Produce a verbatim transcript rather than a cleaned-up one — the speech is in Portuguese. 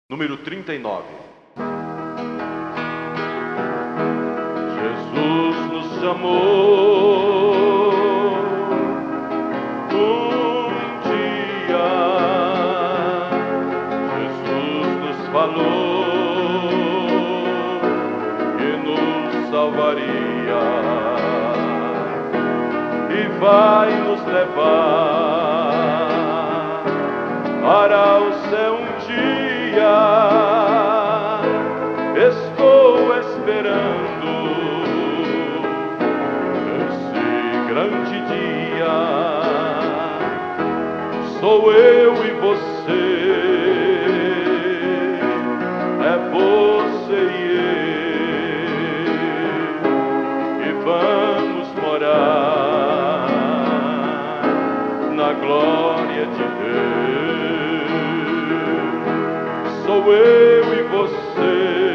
número trinta e nove. Jesus nos chamou um dia, Jesus nos falou que nos salvaria e vai nos levar para o céu um dia. Estou esperando esse grande dia. Sou eu e você, é você e eu, e vamos morar na glória de Deus. Sou eu e você,